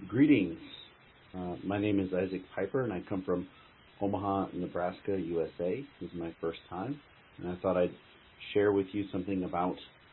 Greetings. My name is Isaac Piper, and I come from Omaha, Nebraska, USA. This is my first time, and I thought I'd share with you something about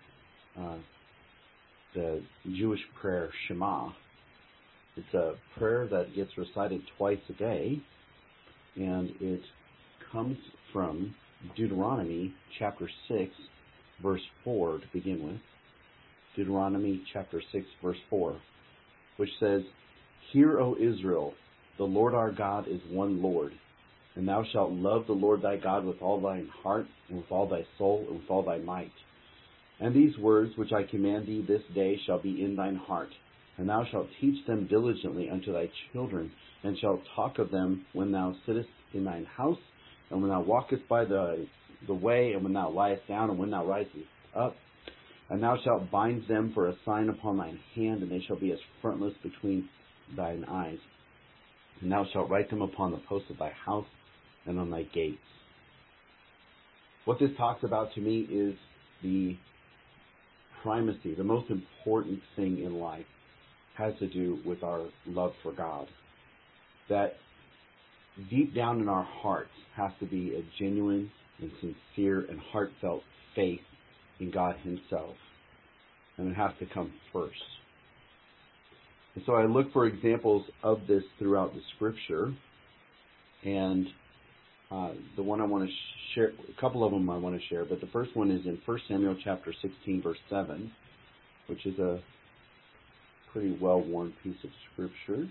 the Jewish prayer Shema. It's a prayer that gets recited twice a day, and it comes from Deuteronomy chapter 6, verse 4 to begin with. Deuteronomy chapter 6, verse 4, which says, "Hear, O Israel, the Lord our God is one Lord, and thou shalt love the Lord thy God with all thine heart, and with all thy soul, and with all thy might. And these words which I command thee this day shall be in thine heart, and thou shalt teach them diligently unto thy children, and shalt talk of them when thou sittest in thine house, and when thou walkest by the way, and when thou liest down, and when thou risest up. And thou shalt bind them for a sign upon thine hand, and they shall be as frontlets between thine eyes. And thou shalt write them upon the posts of thy house and on thy gates." What this talks about to me is the primacy, the most important thing in life has to do with our love for God. That deep down in our hearts has to be a genuine and sincere and heartfelt faith in God Himself. And it has to come first. And so I look for examples of this throughout the Scripture. And the one I want to share, a couple of them I want to share, but the first one is in 1 Samuel chapter 16, verse 7, which is a pretty well-worn piece of Scripture.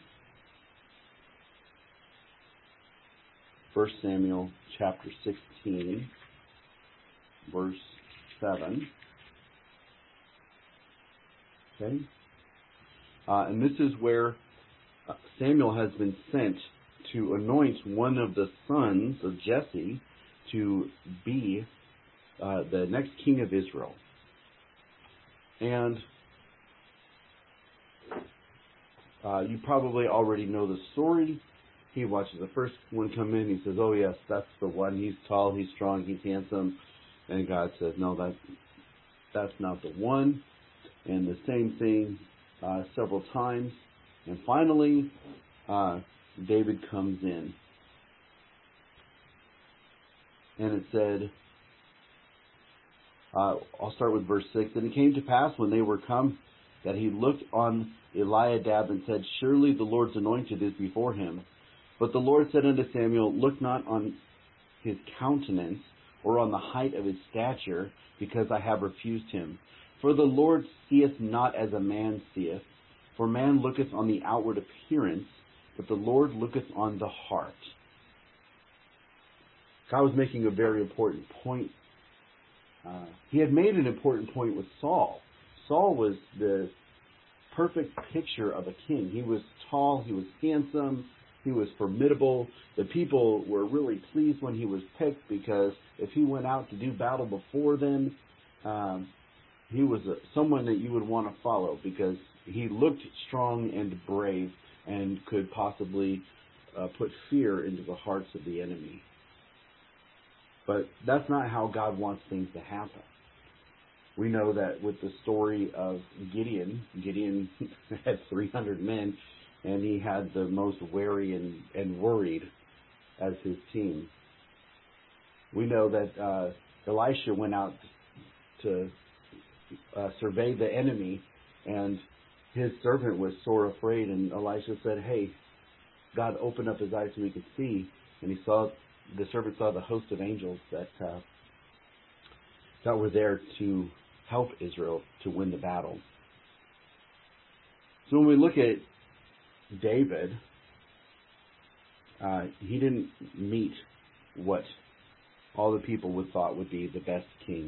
1 Samuel chapter 16, verse 7. Okay? And this is where Samuel has been sent to anoint one of the sons of Jesse to be the next king of Israel. And you probably already know the story. He watches the first one come in. He says, "Oh yes, that's the one. He's tall, he's strong, he's handsome." And God says, "No, that's not the one." And the same thing several times. And finally, David comes in. And it said, I'll start with verse 6. "And it came to pass when they were come that he looked on Eliadab and said, Surely the Lord's anointed is before him. But the Lord said unto Samuel, Look not on his countenance, or on the height of his stature, because I have refused him. For the Lord seeth not as a man seeth, for man looketh on the outward appearance, but the Lord looketh on the heart." God was making a very important point. He had made an important point with Saul. Saul was the perfect picture of a king. He was tall, he was handsome, he was formidable. The people were really pleased when he was picked, because if he went out to do battle before them, he was someone that you would want to follow, because he looked strong and brave and could possibly put fear into the hearts of the enemy. But that's not how God wants things to happen. We know that with the story of Gideon had 300 men, and he had the most wary and worried as his team. We know that Elisha went out to survey the enemy, and his servant was sore afraid, and Elisha said, "Hey, God opened up his eyes so he could see," and the servant saw the host of angels that were there to help Israel to win the battle. So when we look at David, he didn't meet what all the people would thought would be the best king,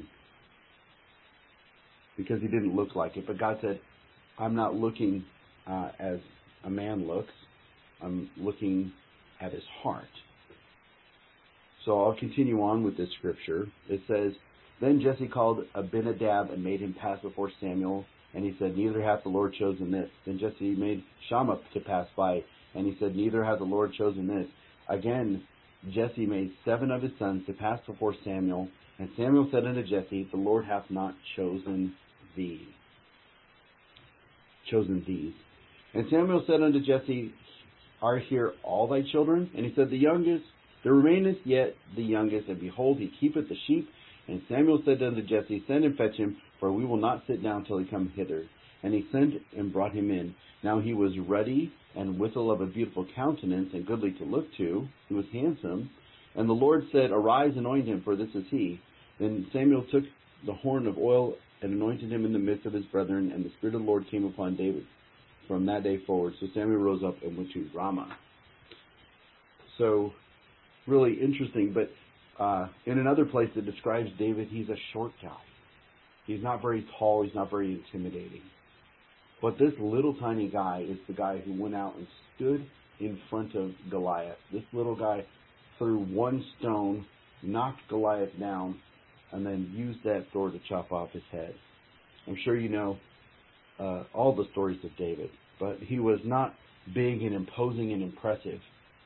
because he didn't look like it. But God said, "I'm not looking as a man looks. I'm looking at his heart." So I'll continue on with this scripture. It says, "Then Jesse called Abinadab and made him pass before Samuel. And he said, Neither hath the Lord chosen this. Then Jesse made Shammah to pass by. And he said, Neither hath the Lord chosen this. Again, Jesse made 7 of his sons to pass before Samuel. And Samuel said unto Jesse, The Lord hath not chosen thee." Chosen these. And Samuel said unto Jesse, Are here all thy children? And he said, The youngest, there remaineth yet the youngest, and behold, he keepeth the sheep. And Samuel said unto Jesse, Send and fetch him, for we will not sit down till he come hither. And he sent and brought him in. Now he was ruddy, and withal of a beautiful countenance, and goodly to look to. He was handsome. And the Lord said, Arise, anoint him, for this is he. Then Samuel took the horn of oil, and anointed him in the midst of his brethren, and the Spirit of the Lord came upon David from that day forward. So Samuel rose up and went to Ramah. So, really interesting. But in another place that describes David, he's a short guy. He's not very tall. He's not very intimidating. But this little tiny guy is the guy who went out and stood in front of Goliath. This little guy threw one stone, knocked Goliath down, and then used that sword to chop off his head. I'm sure you know all the stories of David, but he was not big and imposing and impressive.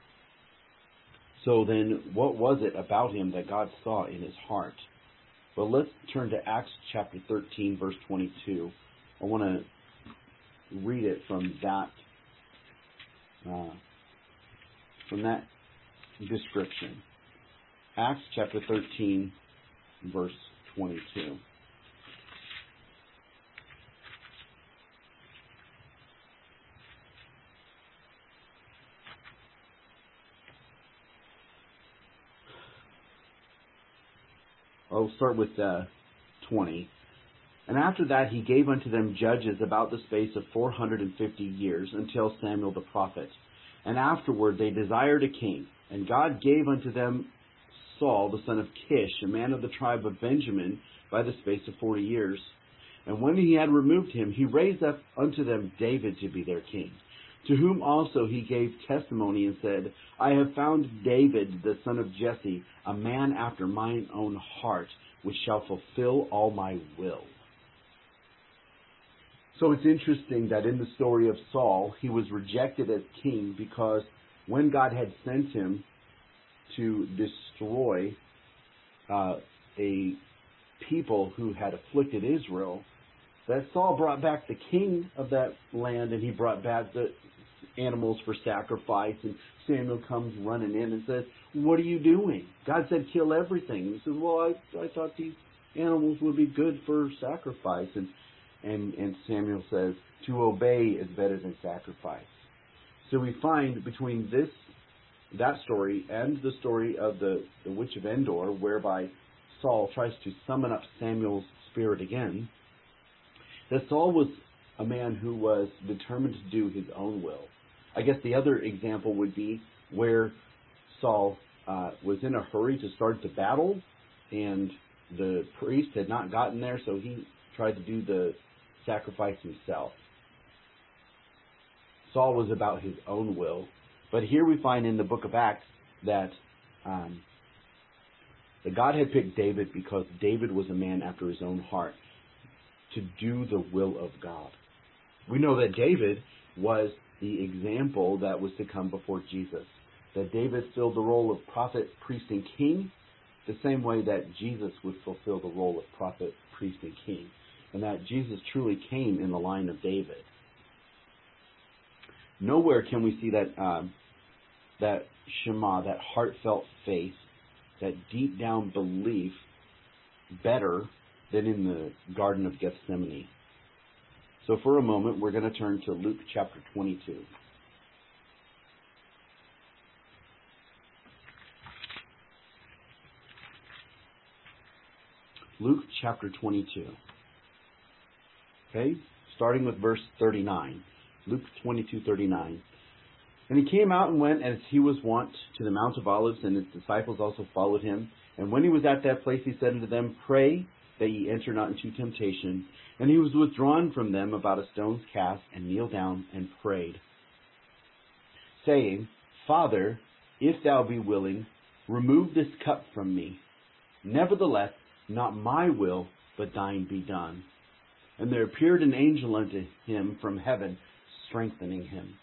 So then, what was it about him that God saw in his heart? Well, let's turn to Acts chapter 13, verse 22. I want to read it from that description. Acts chapter 13, verse 22. I'll start with 20. And after that he gave unto them judges about the space of 450 years, until Samuel the prophet. And afterward they desired a king. And God gave unto them Saul the son of Kish, a man of the tribe of Benjamin, by the space of 40 years. And when he had removed him, he raised up unto them David to be their king, to whom also he gave testimony and said, I have found David the son of Jesse, a man after mine own heart, which shall fulfill all my will. So it's interesting that in the story of Saul, he was rejected as king because when God had sent him to destroy a people who had afflicted Israel, that Saul brought back the king of that land, and he brought back the animals for sacrifice. And Samuel comes running in and says, What are you doing? God said kill everything. He says, Well, I thought these animals would be good for sacrifice. And Samuel says, to obey is better than sacrifice. So we find between that story and the story of the witch of Endor, whereby Saul tries to summon up Samuel's spirit again, that Saul was a man who was determined to do his own will. I guess the other example would be where Saul was in a hurry to start the battle, and the priest had not gotten there, so he tried to do the sacrifice himself. Saul was about his own will. But here we find in the book of Acts that God had picked David because David was a man after his own heart to do the will of God. We know that David was the example that was to come before Jesus. That David filled the role of prophet, priest, and king the same way that Jesus would fulfill the role of prophet, priest, and king. And that Jesus truly came in the line of David. Nowhere can we see that Shema, that heartfelt faith, that deep down belief better than in the Garden of Gethsemane. So for a moment, we're going to turn to Luke chapter 22. Luke chapter 22. Okay, starting with verse 39. Luke 22:39. And he came out and went as he was wont to the Mount of Olives, and his disciples also followed him. And when he was at that place, he said unto them, Pray that ye enter not into temptation. And he was withdrawn from them about a stone's cast, and kneeled down and prayed, saying, Father, if thou be willing, remove this cup from me. Nevertheless, not my will, but thine be done. And there appeared an angel unto him from heaven, strengthening him.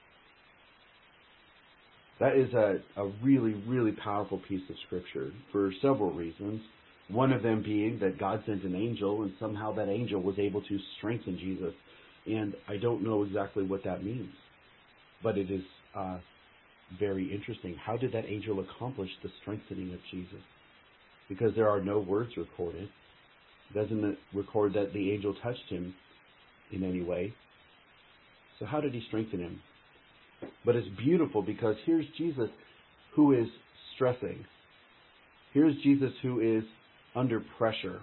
That is a really, really powerful piece of Scripture for several reasons. One of them being that God sent an angel, and somehow that angel was able to strengthen Jesus And I don't know exactly what that means, but it is very interesting. How did that angel accomplish the strengthening of Jesus? Because there are no words recorded. It doesn't record that the angel touched him in any way. So how did he strengthen him? But it's beautiful because here's Jesus who is stressing. Here's Jesus who is under pressure.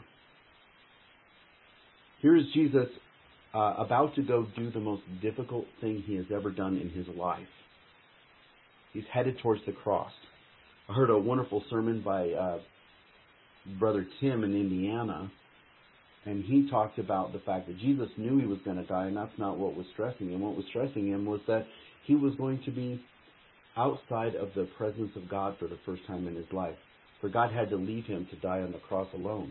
Here's Jesus about to go do the most difficult thing he has ever done in his life. He's headed towards the cross. I heard a wonderful sermon by Brother Tim in Indiana, and he talked about the fact that Jesus knew he was going to die, and that's not what was stressing him. What was stressing him was that he was going to be outside of the presence of God for the first time in his life. For God had to leave him to die on the cross alone.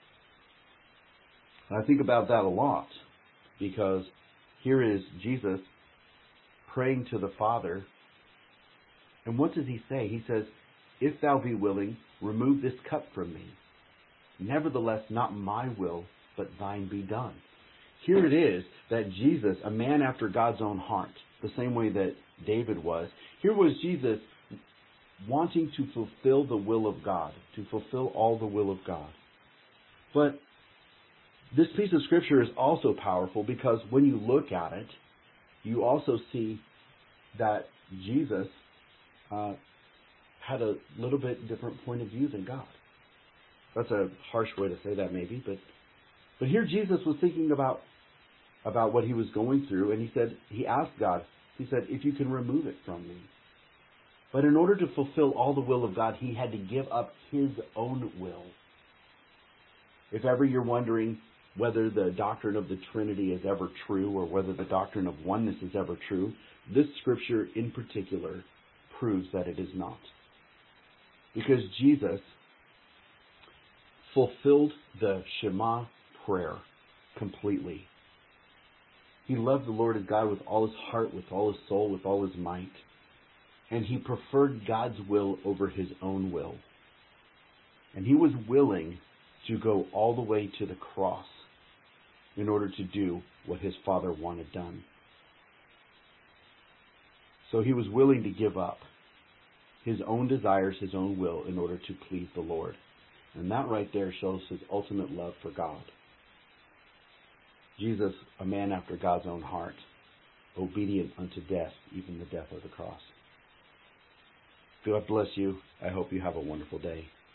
And I think about that a lot, because here is Jesus praying to the Father. And what does he say? He says, "If thou be willing, remove this cup from me. Nevertheless, not my will, but thine be done." Here it is that Jesus, a man after God's own heart, the same way that David was, here was Jesus wanting to fulfill the will of God, to fulfill all the will of God. But this piece of Scripture is also powerful because when you look at it, you also see that Jesus had a little bit different point of view than God. That's a harsh way to say that maybe, but here Jesus was thinking about what he was going through, and he asked God, he said, "If you can remove it from me." But in order to fulfill all the will of God, he had to give up his own will. If ever you're wondering whether the doctrine of the Trinity is ever true or whether the doctrine of oneness is ever true, this scripture in particular proves that it is not. Because Jesus fulfilled the Shema prayer completely. He loved the Lord his God with all his heart, with all his soul, with all his might. And he preferred God's will over his own will. And he was willing to go all the way to the cross in order to do what his Father wanted done. So he was willing to give up his own desires, his own will, in order to please the Lord. And that right there shows his ultimate love for God. Jesus, a man after God's own heart, obedient unto death, even the death of the cross. God bless you. I hope you have a wonderful day.